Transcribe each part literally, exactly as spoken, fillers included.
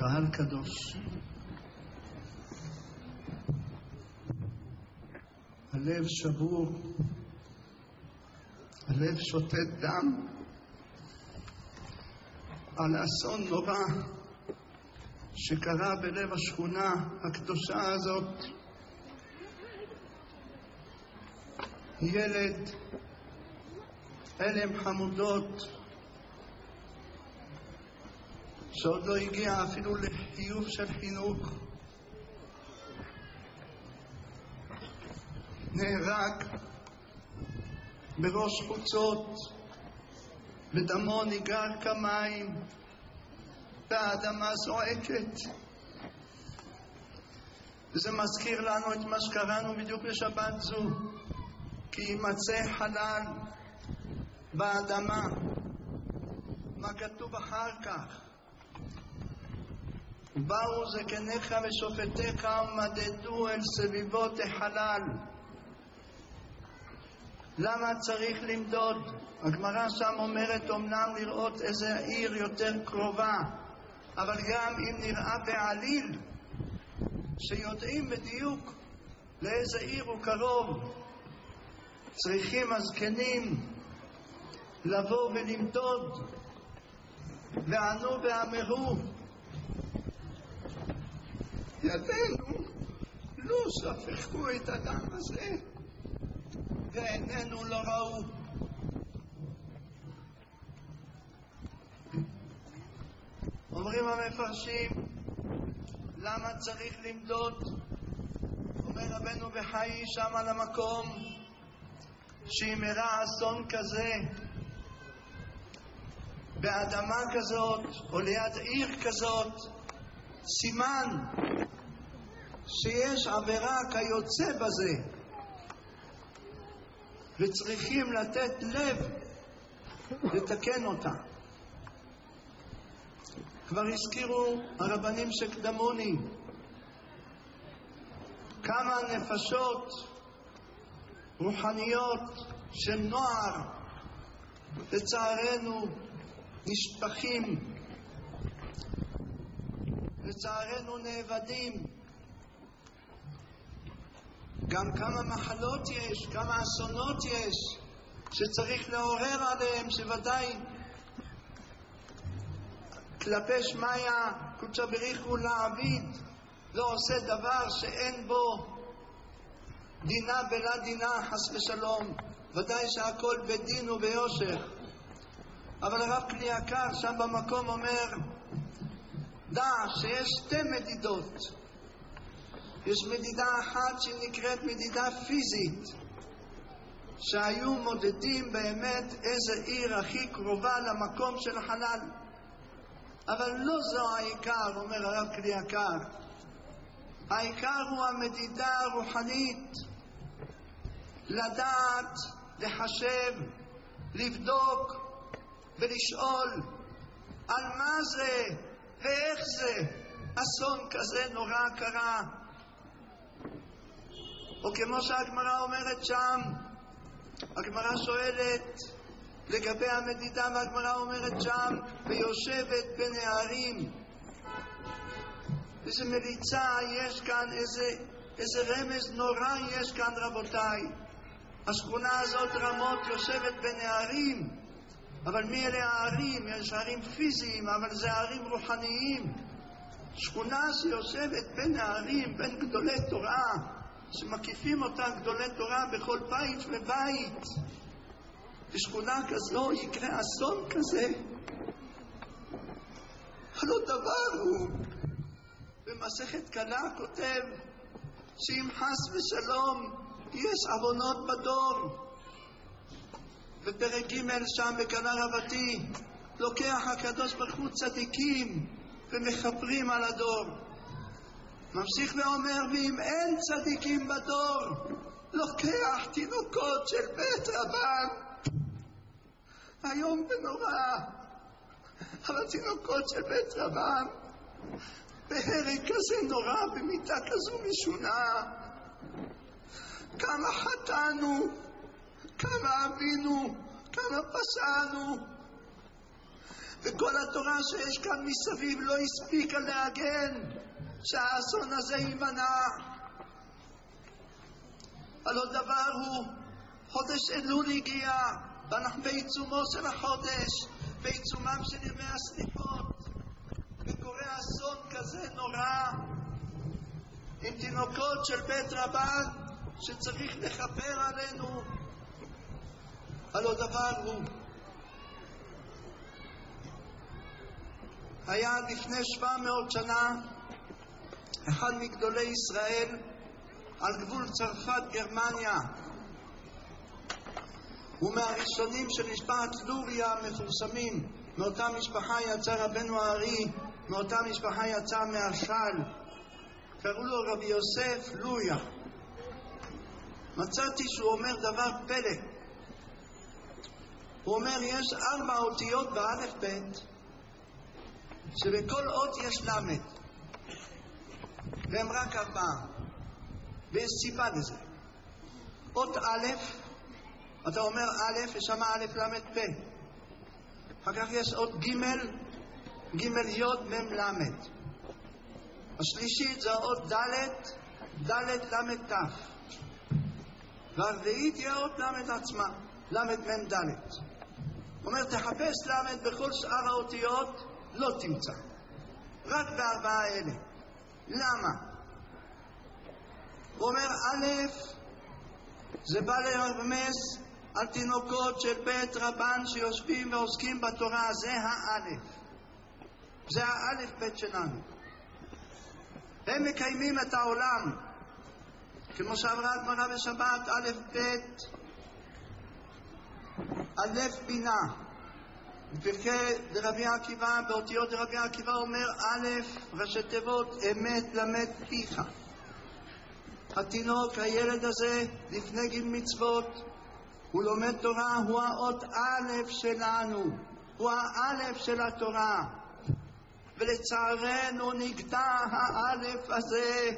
קהל קדוש, הלב שבור, הלב שותת דם על אסון נורא שקרה בלב השכונה הקדושה הזאת. ילד, אלם חמודות, שעוד לא הגיע אפילו לחיוב של חינוך, נהרג בראש חוצות, ודמו ניגר כמים, והאדמה זועקת. וזה מזכיר לנו את מה שקראנו בדיוק בשבת זו, כי יימצא חלל באדמה. מה כתוב אחר כך? באו זקניך ושופטיך ומדדו אל סביבות החלל. למה צריך למדוד? הגמרא שם אומרת אומנם לראות איזה עיר יותר קרובה, אבל גם אם נראה בעליל שיודעים בדיוק לאיזה עיר הוא קרוב, צריכים הזקנים לבוא ולמדוד. וענו ואמרו, ידינו לא שפכו את הדם הזה ועינינו לא ראו. אומרים המפרשים, למה צריך למדוד? אומר רבנו בחיי שם על המקום, שאם אירע אסון כזה באדמה כזאת או ליד עיר כזאת, סימן שיש עבירה כיוצא בזה, וצריכים לתת לב לתקן אותה. כבר הזכירו הרבנים שקדמוני כמה נפשות רוחניות של נוער לצערנו נשפכים, לצערנו נאבדים. גם כמה מחלות יש, כמה אסונות יש שצריך לעורר עליהם, שוודאי כלפי שמיה קודשא בריחו לעביד לא עושה דבר שאין בו דינה בלה דינה חס ושלום, ודאי שהכל בדין וביושר. אבל הרב כלי יקר שם במקום אומר, דע שיש שתי מדידות. יש מדידה אחת שנקראת מדידה פיזית, שהיו מודדים באמת איזה עיר הכי קרובה למקום של החלל, אבל לא זו העיקר. אומר הרב כלי יקר, העיקר הוא המדידה הרוחנית, לדעת, לחשב, לבדוק ולשאול על מה זה ואיך זה אסון כזה נורא קרה. או כמו שהגמרא אומרת שם, הגמרא שואלת לגבי המדידה, והגמרא אומרת שם, ויושבת בין הערים. איזה מליצה יש כאן, איזה, איזה רמז נורא יש כאן רבותיי. השכונה הזאת רמות יושבת בין הערים, אבל מי אלה הערים? יש הערים פיזיים, אבל זה הערים רוחניים. שכונה שיושבת בין הערים, בין גדולי תורה, שמקיפים אותה גדולי תורה בכל בית ובית. בשכונה כזו יקרה אסון כזה, הלא דבר הוא. במסכת קלה כותב שאם חס ושלום יש עוונות בדור, בפרק ג' שם בקלה רבתי לוקח הקדוש ברוך הוא צדיקים ומחברים על הדור. ממשיך ואומר, ואם אין צדיקים בדור, לוקח תינוקות של בית רבן. היום ונורא, אבל תינוקות של בית רבן בהרג כזה נורא, במיטה כזו משונה. כמה חטאנו, כמה אבינו, כמה פשענו, וכל התורה שיש כאן מסביב לא הספיקה להגן שהאסון הזה יימנע. הלא דבר הוא, חודש אלול הגיע, ואנחנו בעיצומו של החודש, בעיצומם של ימי הסליחות, וקורה אסון כזה נורא, עם תינוקות של בית רבן שצריך לכפר עלינו. הלא דבר הוא, היה לפני שבע מאות שנה אחד מגדולי ישראל על גבול צרפת גרמניה, ומהראשונים של משפחת לוריה המפורסמים. מאותה משפחה יצא רבנו הארי, מאותה משפחה יצא מהשל, קראו לו רבי יוסף לוריה. מצאתי שהוא אומר דבר פלא. הוא אומר יש ארבע אותיות באלף בית, שבכל אות יש למד, והם רק ארבעה, ויש סיבה לזה. אות א', אתה אומר א', יש שם א' למד פ'. אחר כך יש אות ג', ג' י' מ' למד. השלישית זה אות ד', ד' למד ת'. והרביעית היא אות למד עצמה, למד מ' ד'. הוא אומר תחפש למד בכל שאר האותיות, לא תמצא, רק בארבעה האלה. למה? הוא אומר א', זה בא לרמז על תינוקות של בית רבן שיושבים ועוסקים בתורה. זה האלף, זה האלף בית שלנו. הם מקיימים את העולם כמו שאמרה הגמרא בשבת, א' ב' א' בינה. בפרקי דרבי עקיבא, באותיות דרבי עקיבא אומר א' ראשי תיבות אמת למד פיך. התינוק, הילד הזה, לפני גיל מצוות, הוא לומד תורה, הוא האות א' שלנו, הוא האלף של התורה. ולצערנו נגדע האלף הזה,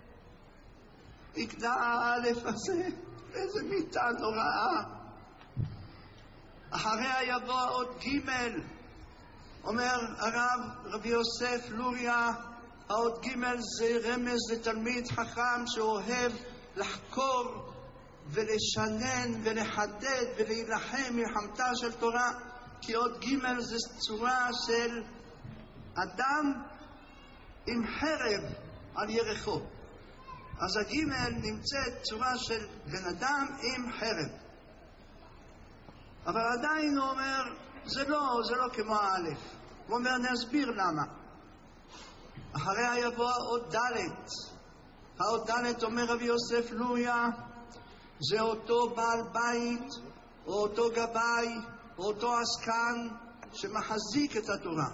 נגדע האלף הזה, איזה מיטה נוראה. אחריה יבוא עוד ג', אומר הרב רבי יוסף לוריה, האות ג' זה רמז לתלמיד חכם שאוהב לחקור ולשנן ולחדד ולהילחם מלחמתה של תורה, כי אות ג' זה צורה של אדם עם חרב על ירחו. אז הג' נמצאת צורה של בן אדם עם חרב. אבל עדיין הוא אומר, זה לא, זה לא כמו האלף. הוא אומר, נסביר למה. אחריה יבוא עוד ד'. העוד ד' אומר רבי יוסף לוריה, זה אותו בעל בית, או אותו גבאי, או אותו עסקן, שמחזיק את התורה,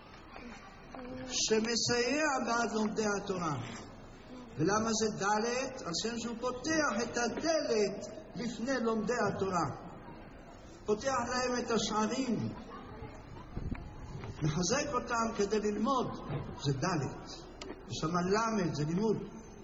שמסייע בעד לומדי התורה. ולמה זה ד'? על שם שהוא פותח את הדלת בפני לומדי התורה, פותח להם את השערים, מחזק אותם כדי ללמוד. זה ד', שם למד, זה לימוד.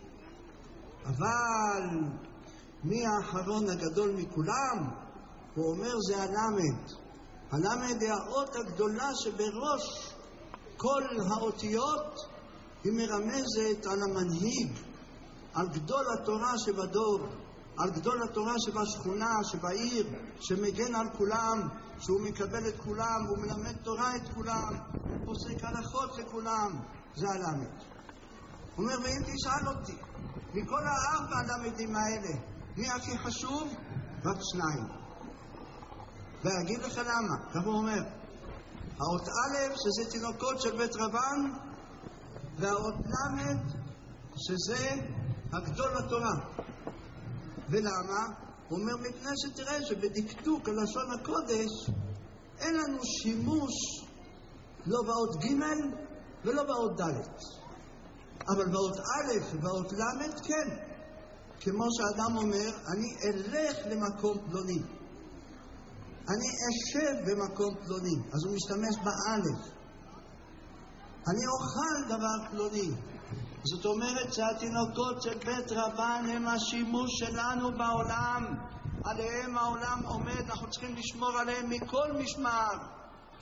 אבל מי האחרון הגדול מכולם? הוא אומר זה הלמד. הלמד היא האות הגדולה שבראש כל האותיות. היא מרמזת על המנהיג, על גדול התורה שבדור, על גדול התורה שבשכונה, שבעיר, שמגן על כולם, שהוא מקבל את כולם, הוא מלמד תורה את כולם, פוסק הלכות לכולם. זה הלמד. הוא אומר, ואם תשאל אותי, מכל הארבע הלמדים האלה, מי הכי חשוב? רק שניים. ואגיד לך למה. כך הוא אומר, האות א' שזה תינוקות של בית רבן, והאות למד שזה הגדול התורה. ולמה? הוא אומר, מפני שתראה שבדקדוק הלשון הקודש אין לנו שימוש לא באות ג' ולא באות ד', אבל באות א' ובאות למד כן. כמו שאדם אומר, אני אלך למקום פלוני, אני אשב במקום פלוני, אז הוא משתמש באלף. אני אוכל דבר פלוני. זאת אומרת שהתינוקות של בית רבן הם השימוש שלנו בעולם, עליהם העולם עומד, אנחנו צריכים לשמור עליהם מכל משמר,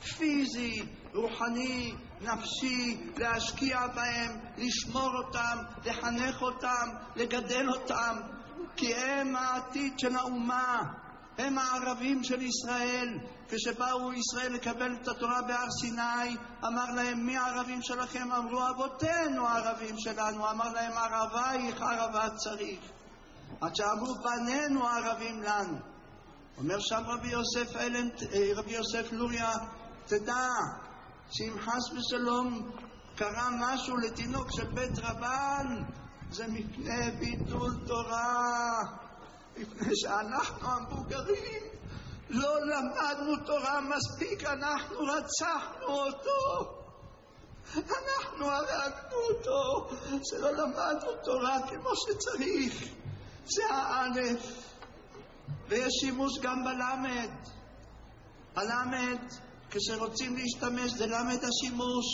פיזי, רוחני, נפשי, להשקיע בהם, לשמור אותם, לחנך אותם, לגדל אותם, כי הם העתיד של האומה, הם הערבים של ישראל. כשבאו ישראל לקבל את התורה בהר סיני, אמר להם, מי הערבים שלכם? אמרו, אבותינו הערבים שלנו. אמר להם, ערבייך ערבה צריך. עד שאמרו, בנינו הערבים לנו. אומר שם רבי יוסף אלן, רבי יוסף לוריה, תדע שאם חס ושלום קרה משהו לתינוק של בית רבן, זה מפני ביטול תורה, מפני שאנחנו המבוגרים לא למדנו תורה מספיק, אנחנו רצחנו אותו, אנחנו הרגנו אותו, שלא למדנו תורה כמו שצריך. זה האלף. ויש שימוש גם בלמד. הלמד, כשרוצים להשתמש, זה למד השימוש.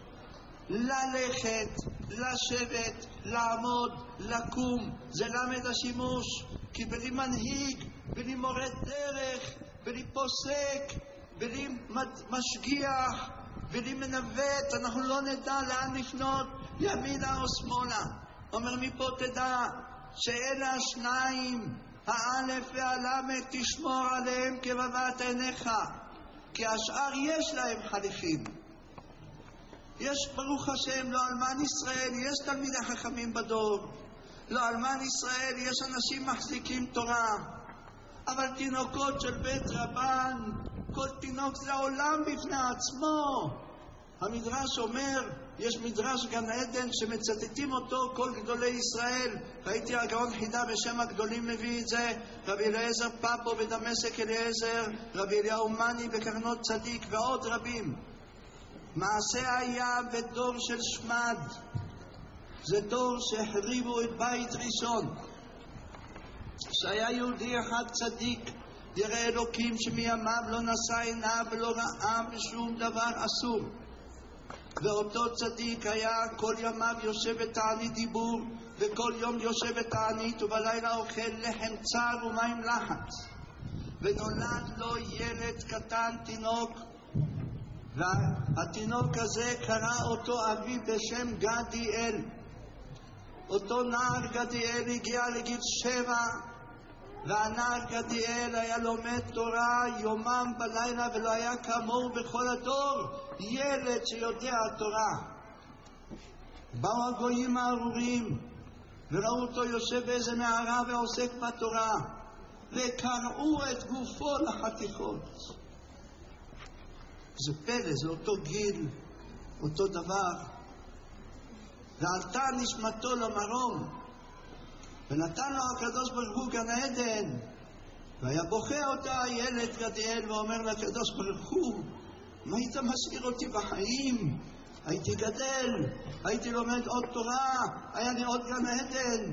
ללכת, לשבת, לעמוד, לקום, זה למד השימוש. כי בלי מנהיג, בלי מורה דרך, בלי פוסק, בלי משגיח, בלי מנווט, אנחנו לא נדע לאן לפנות, ימינה או שמאלה. אומר מפה תדע שאלה השניים, האלף והלמד, תשמור עליהם כבבת עיניך, כי השאר יש להם חליפים. יש ברוך השם לאלמן ישראל, יש תלמידי חכמים בדור, לאלמן ישראל יש אנשים מחזיקים תורה, אבל תינוקות של בית רבן, כל תינוק זה העולם בפני עצמו. המדרש אומר, יש מדרש גן עדן שמצטטים אותו כל גדולי ישראל. ראיתי הגאון חידה בשם הגדולים מביא את זה, רבי אליעזר פאפו בדמשק אליעזר, רבי אליהו מני בקרנות צדיק ועוד רבים. מעשה היה בדור של שמד, זה דור שהחריבו את בית ראשון. שהיה יהודי אחד צדיק ירא אלוקים שמימיו לא נשא עיניו ולא ראה בשום דבר אסור, ואותו צדיק היה כל ימיו יושב בתענית דיבור, וכל יום יושב בתענית ובלילה אוכל לחם צר ומים לחץ. ונולד לו ילד קטן, תינוק, והתינוק הזה קרא אותו אבי בשם גדיאל. אותו נער גדיאל הגיע לגיל שבע, והנער גדיאל היה לומד תורה יומם בלילה, ולא היה כמוהו בכל הדור ילד שיודע תורה. באו הגויים הארורים וראו אותו יושב באיזה מערה ועוסק בתורה, וקרעו את גופו לחתיכות. זה פלא, זה אותו גיל, אותו דבר. ועלתה נשמתו למרום, ונתן לו הקדוש ברוך הוא גן עדן, והיה בוכה אותה הילד גדיאל ואומר לקדוש ברוך הוא, מה היית משאיר אותי בחיים? הייתי גדל, הייתי לומד עוד תורה, היה לי עוד גן עדן.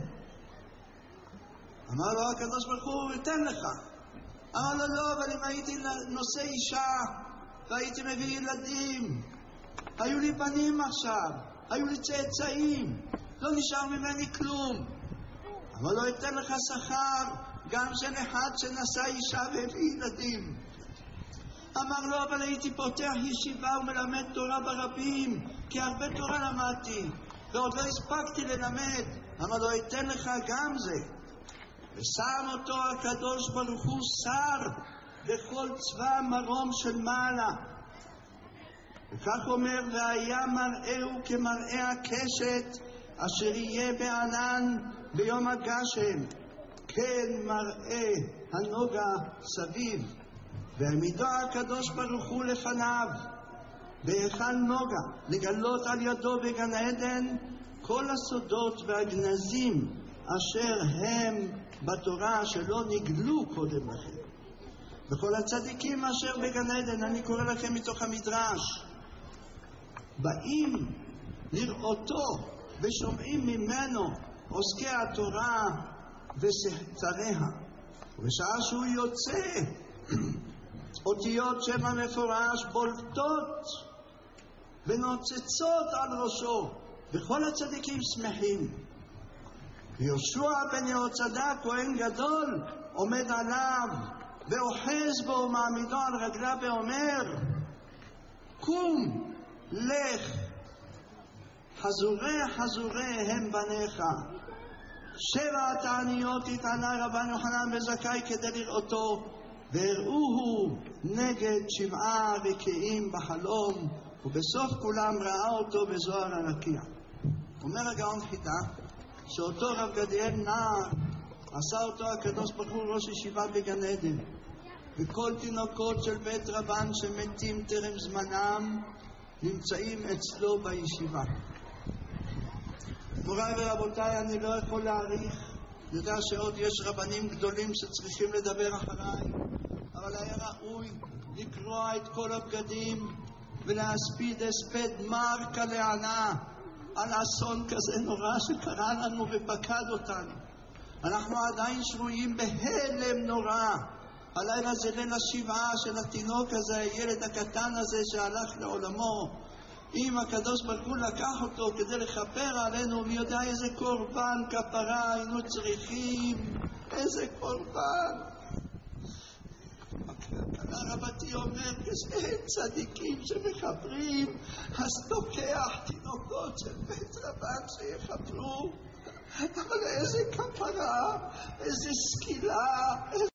אמר לו הקדוש ברוך הוא, ייתן לך. אמר לו לא, אבל אם הייתי נושא אישה והייתי מביא ילדים, היו לי בנים עכשיו, היו לי צאצאים, לא נשאר ממני כלום. אבל לא ייתן לך שכר גם של אחד שנשא אישה והביא ילדים. אמר לו, אבל הייתי פותח ישיבה ומלמד תורה ברבים, כי הרבה תורה למדתי ועוד לא הספקתי ללמד. אמר לו, ייתן לך גם זה. ושם אותו הקדוש ברוך הוא שר בכל צבא מרום של מעלה. וכך אומר, והיה מראהו כמראה הקשת אשר יהיה בענן ביום הגשם, כן מראה הנוגה סביב. והעמידו הקדוש ברוך הוא לפניו בהיכל נוגה, לגלות על ידו בגן עדן כל הסודות והגנזים אשר הם בתורה שלא נגלו קודם לכן. וכל הצדיקים אשר בגן עדן, אני קורא לכם מתוך המדרש, באים לראותו ושומעים ממנו עוסקי התורה ושריה. ובשעה שהוא יוצא, אותיות שם המפורש בולטות ונוצצות על ראשו, וכל הצדיקים שמחים. ויהושע בן יהוצדק כהן גדול עומד עליו ואוחז בו ומעמידו על רגליו ואומר, קום, לך, חזורי חזורי הם בניך. שבע תעניות התענה רבן יוחנן בן זכאי כדי לראותו, והראוהו נגד שבעה רקיעים בחלום, ובסוף כולם ראה אותו בזוהר הרקיע. אומר הגאון חיטה שאותו רב גדיאל נער עשה אותו הקדוש ברוך הוא ראש ישיבה בגן עדן, וכל תינוקות של בית רבן שמתים טרם זמנם נמצאים אצלו בישיבה. מוריי ורבותיי, אני לא יכול להעריך, יודע שעוד יש רבנים גדולים שצריכים לדבר אחריי, אבל היה ראוי לקרוע את כל הבגדים ולהספיד הספד מר כלענה על אסון כזה נורא שקרה לנו ופקד אותנו. אנחנו עדיין שבויים בהלם נורא. הלילה זה ליל השבעה של התינוק הזה, הילד הקטן הזה שהלך לעולמו. אם הקדוש ברוך הוא לקח אותו כדי לכפר עלינו, מי יודע איזה קורבן כפרה היינו צריכים, איזה קורבן. הרבתי אומר, כשאין צדיקים שמחברים, אז תוקח תינוקות של בית רבן שיחפרו. אבל איזה כפרה, איזה סקילה,